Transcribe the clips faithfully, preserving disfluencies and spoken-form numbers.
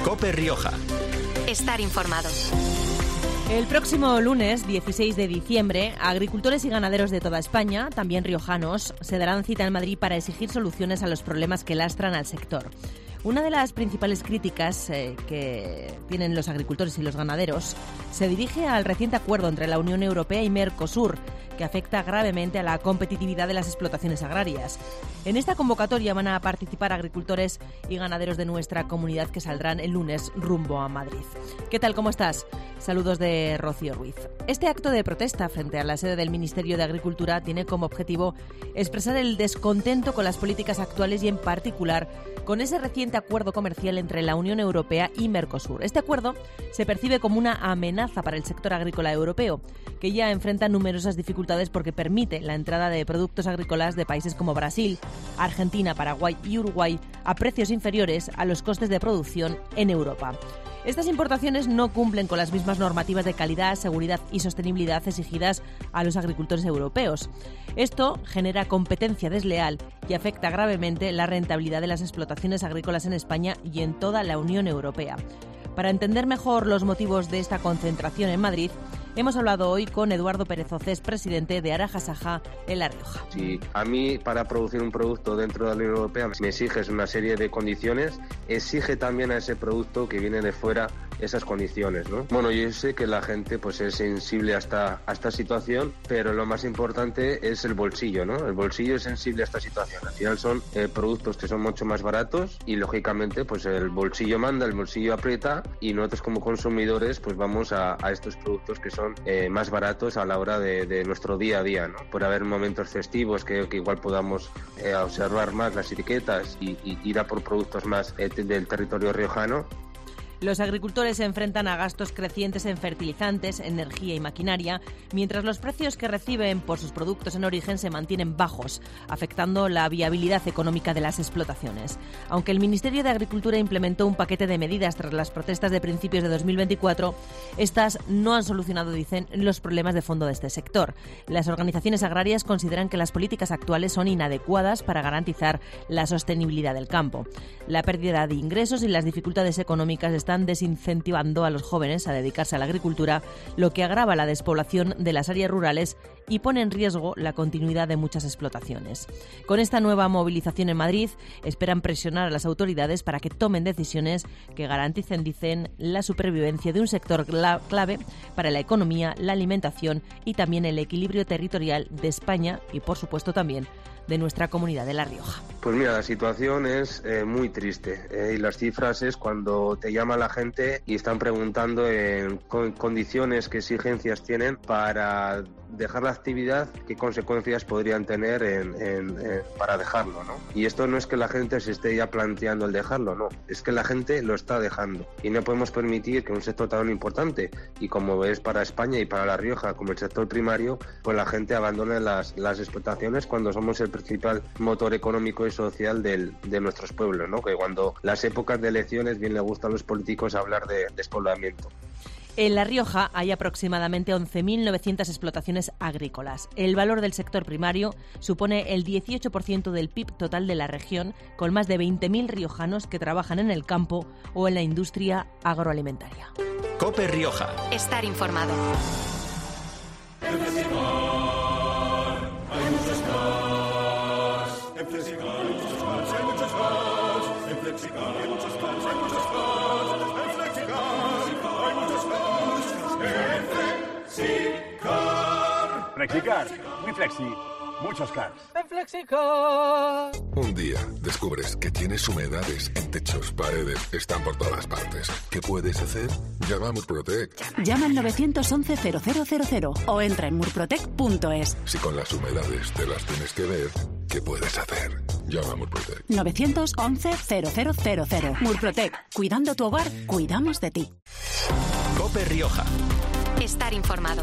COPE Rioja. Estar informado. El próximo lunes, dieciséis de diciembre, agricultores y ganaderos de toda España, también riojanos, se darán cita en Madrid para exigir soluciones a los problemas que lastran al sector. Una de las principales críticas eh, que tienen los agricultores y los ganaderos se dirige al reciente acuerdo entre la Unión Europea y Mercosur, que afecta gravemente a la competitividad de las explotaciones agrarias. En esta convocatoria van a participar agricultores y ganaderos de nuestra comunidad que saldrán el lunes rumbo a Madrid. ¿Qué tal? ¿Cómo estás? Saludos de Rocío Ruiz. Este acto de protesta frente a la sede del Ministerio de Agricultura tiene como objetivo expresar el descontento con las políticas actuales y en particular con ese reciente acuerdo comercial entre la Unión Europea y Mercosur. Este acuerdo se percibe como una amenaza para el sector agrícola europeo, que ya enfrenta numerosas dificultades porque permite la entrada de productos agrícolas de países como Brasil, Argentina, Paraguay y Uruguay a precios inferiores a los costes de producción en Europa. Estas importaciones no cumplen con las mismas normativas de calidad, seguridad y sostenibilidad exigidas a los agricultores europeos. Esto genera competencia desleal y afecta gravemente la rentabilidad de las explotaciones agrícolas en España y en toda la Unión Europea. Para entender mejor los motivos de esta concentración en Madrid, hemos hablado hoy con Eduardo Pérez Océs, presidente de Araja Saja en La Rioja. Si a mí para producir un producto dentro de la Unión Europea me exiges una serie de condiciones, exige también a ese producto que viene de fuera esas condiciones, ¿no? Bueno, yo sé que la gente pues es sensible a esta, a esta situación, pero lo más importante es el bolsillo, ¿no? El bolsillo es sensible a esta situación. Al final son eh, productos que son mucho más baratos y lógicamente pues el bolsillo manda, el bolsillo aprieta y nosotros como consumidores pues vamos a, a estos productos que son eh, más baratos a la hora de, de nuestro día a día, ¿no? Por haber momentos festivos que, que igual podamos eh, observar más las etiquetas y, y ir a por productos más eh, del territorio riojano. Los agricultores se enfrentan a gastos crecientes en fertilizantes, energía y maquinaria, mientras los precios que reciben por sus productos en origen se mantienen bajos, afectando la viabilidad económica de las explotaciones. Aunque el Ministerio de Agricultura implementó un paquete de medidas tras las protestas de principios de dos mil veinticuatro, estas no han solucionado, dicen, los problemas de fondo de este sector. Las organizaciones agrarias consideran que las políticas actuales son inadecuadas para garantizar la sostenibilidad del campo. La pérdida de ingresos y las dificultades económicas están desincentivando a los jóvenes a dedicarse a la agricultura, lo que agrava la despoblación de las áreas rurales y pone en riesgo la continuidad de muchas explotaciones. Con esta nueva movilización en Madrid, esperan presionar a las autoridades para que tomen decisiones que garanticen, dicen, la supervivencia de un sector clave para la economía, la alimentación y también el equilibrio territorial de España y, por supuesto, también de nuestra comunidad de La Rioja. Pues mira, la situación es eh, muy triste eh, y las cifras es cuando te llama la gente y están preguntando en con condiciones, qué exigencias tienen para dejar la actividad, qué consecuencias podrían tener en, en, en, para dejarlo, ¿no? Y esto no es que la gente se esté ya planteando el dejarlo, no, es que la gente lo está dejando y no podemos permitir que un sector tan importante y como es para España y para La Rioja como el sector primario, pues la gente abandone las, las explotaciones cuando somos el principal motor económico y social del, de nuestros pueblos, ¿no? Que cuando las épocas de elecciones bien le gusta a los políticos hablar de despoblamiento. En La Rioja hay aproximadamente once mil novecientas explotaciones agrícolas. El valor del sector primario supone el dieciocho por ciento del P I B total de la región, con más de veinte mil riojanos que trabajan en el campo o en la industria agroalimentaria. COPE Rioja. Estar informado. En Flexicar hay muchos cars. En Flexicar hay muchos cars, hay muchos cars. En Flexicar hay muchos cars, hay muchos cars. En Flexicar hay muchos cars. En Flexicar. Flexicar, muy flexi, muchos cars. En Flexicar. Un día descubres que tienes humedades en techos, paredes, están por todas partes. ¿Qué puedes hacer? Llama a Murprotec. Llama al nueve once cero cero cero cero o entra en murprotec punto es. Si con las humedades te las tienes que ver, ¿qué puedes hacer? Llama a Murprotec. nueve once cero cero cero cero. Murprotec. Cuidando tu hogar, cuidamos de ti. COPE Rioja. Estar informado.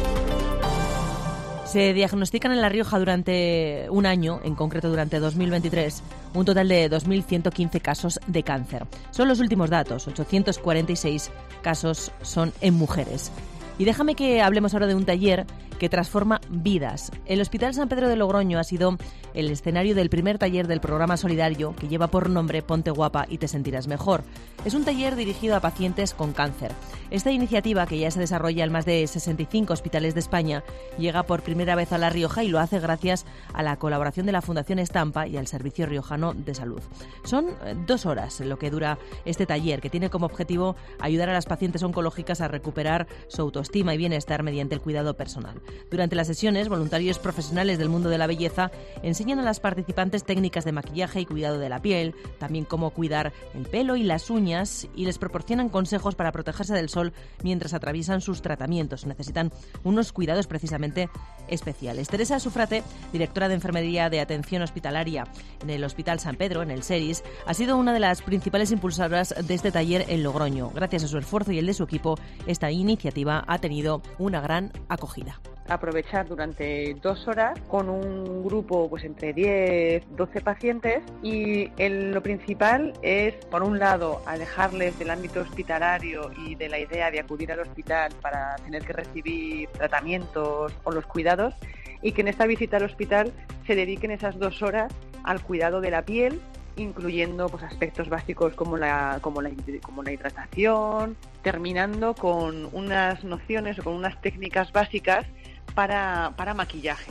Se diagnostican en La Rioja durante un año, en concreto durante dos mil veintitrés, un total de dos mil ciento quince casos de cáncer. Son los últimos datos, ochocientos cuarenta y seis casos son en mujeres. Y déjame que hablemos ahora de un taller que transforma vidas. El Hospital San Pedro de Logroño ha sido el escenario del primer taller del programa solidario que lleva por nombre Ponte Guapa y te sentirás mejor. Es un taller dirigido a pacientes con cáncer. Esta iniciativa, que ya se desarrolla en más de sesenta y cinco hospitales de España, llega por primera vez a La Rioja y lo hace gracias a la colaboración de la Fundación Estampa y al Servicio Riojano de Salud. Son dos horas lo que dura este taller, que tiene como objetivo ayudar a las pacientes oncológicas a recuperar su autoestima y bienestar mediante el cuidado personal. Durante las sesiones, voluntarios profesionales del mundo de la belleza enseñan a las participantes técnicas de maquillaje y cuidado de la piel, también cómo cuidar el pelo y las uñas, y les proporcionan consejos para protegerse del sol mientras atraviesan sus tratamientos. Necesitan unos cuidados precisamente especiales. Teresa Sufrate, directora de Enfermería de Atención Hospitalaria en el Hospital San Pedro, en el SERIS, ha sido una de las principales impulsoras de este taller en Logroño. Gracias a su esfuerzo y el de su equipo, esta iniciativa ha tenido una gran acogida. Aprovechar durante dos horas con un grupo pues entre diez, doce pacientes, y el, lo principal es, por un lado, alejarles del ámbito hospitalario y de la idea de acudir al hospital para tener que recibir tratamientos o los cuidados, y que en esta visita al hospital se dediquen esas dos horas al cuidado de la piel, incluyendo pues aspectos básicos como la, como la, como la hidratación, terminando con unas nociones o con unas técnicas básicas para, para maquillaje.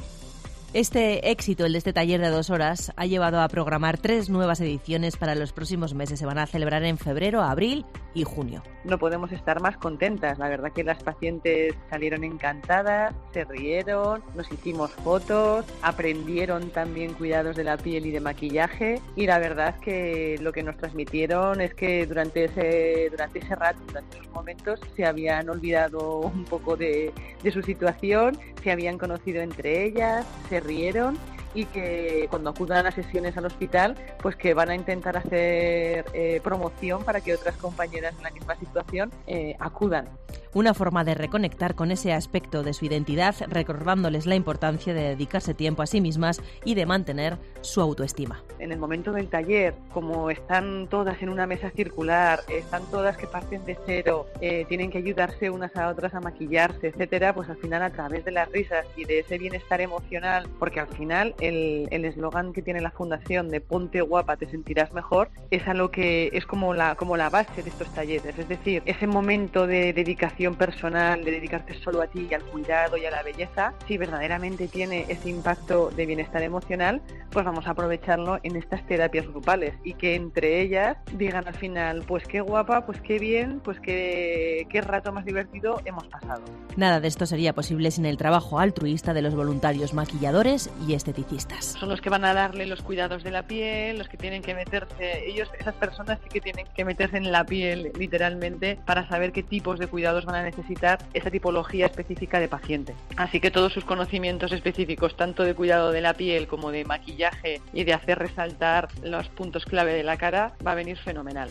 Este éxito, el de este taller de dos horas, ha llevado a programar tres nuevas ediciones para los próximos meses. Se van a celebrar en febrero, abril y junio. No podemos estar más contentas. La verdad que las pacientes salieron encantadas, se rieron, nos hicimos fotos, aprendieron también cuidados de la piel y de maquillaje, y la verdad que lo que nos transmitieron es que durante ese, durante ese rato, durante esos momentos, se habían olvidado un poco de, de su situación, se habían conocido entre ellas, se rieron, y que cuando acudan a sesiones al hospital, pues que van a intentar hacer eh, promoción para que otras compañeras en la misma situación eh, acudan. Una forma de reconectar con ese aspecto de su identidad, recordándoles la importancia de dedicarse tiempo a sí mismas y de mantener su autoestima. En el momento del taller, como están todas en una mesa circular, están todas que parten de cero, eh, tienen que ayudarse unas a otras a maquillarse, etcétera, pues al final, a través de las risas y de ese bienestar emocional, porque al final el eslogan que tiene la Fundación de Ponte Guapa, te sentirás mejor, es a lo que es como la, como la base de estos talleres. Es decir, ese momento de dedicación personal, de dedicarte solo a ti y al cuidado y a la belleza, si verdaderamente tiene ese impacto de bienestar emocional, pues vamos a aprovecharlo en estas terapias grupales, y que entre ellas digan al final, pues qué guapa, pues qué bien, pues qué, qué rato más divertido hemos pasado. Nada de esto sería posible sin el trabajo altruista de los voluntarios maquilladores y esteticistas. Son los que van a darle los cuidados de la piel, los que tienen que meterse, ellos, esas personas sí que tienen que meterse en la piel literalmente para saber qué tipos de cuidados van a necesitar esa tipología específica de paciente. Así que todos sus conocimientos específicos, tanto de cuidado de la piel como de maquillaje y de hacer resaltar los puntos clave de la cara, va a venir fenomenal.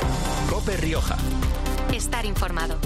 COPE Rioja. Estar informado.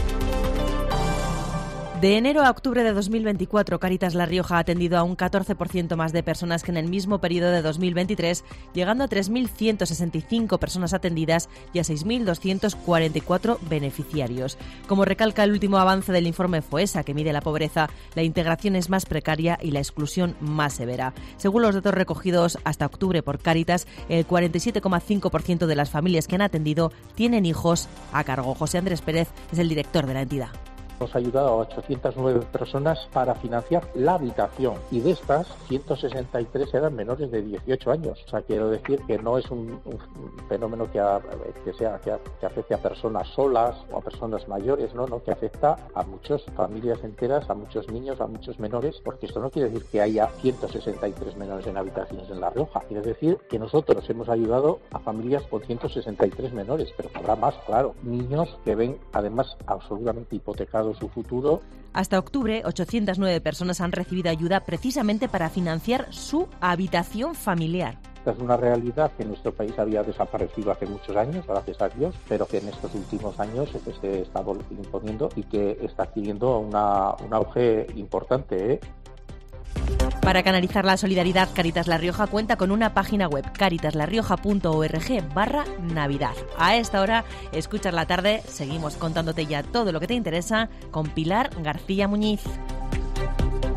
De enero a octubre de dos mil veinticuatro, Cáritas La Rioja ha atendido a un catorce por ciento más de personas que en el mismo periodo de dos mil veintitrés, llegando a tres mil ciento sesenta y cinco personas atendidas y a seis mil doscientos cuarenta y cuatro beneficiarios. Como recalca el último avance del informe FOESA, que mide la pobreza, la integración es más precaria y la exclusión más severa. Según los datos recogidos hasta octubre por Cáritas, el cuarenta y siete coma cinco por ciento de las familias que han atendido tienen hijos a cargo. José Andrés Pérez es el director de la entidad. Hemos ayudado a ochocientas nueve personas para financiar la habitación, y de estas ciento sesenta y tres eran menores de dieciocho años. O sea, quiero decir que no es un, un fenómeno que, a, que, sea, que, a, que afecte a personas solas o a personas mayores, no, no, que afecta a muchas familias enteras, a muchos niños, a muchos menores, porque esto no quiere decir que haya ciento sesenta y tres menores en habitaciones en La Rioja. Quiere decir que nosotros hemos ayudado a familias con ciento sesenta y tres menores, pero habrá más, claro, niños que ven además absolutamente hipotecados su futuro. Hasta octubre, ochocientas nueve personas han recibido ayuda precisamente para financiar su habitación familiar. Esta es una realidad que en nuestro país había desaparecido hace muchos años, gracias a Dios, pero que en estos últimos años se está imponiendo y que está adquiriendo una, un auge importante, ¿eh? Para canalizar la solidaridad, Cáritas La Rioja cuenta con una página web, caritaslarrioja.org barra Navidad. A esta hora, escuchas la tarde, seguimos contándote ya todo lo que te interesa con Pilar García Muñiz.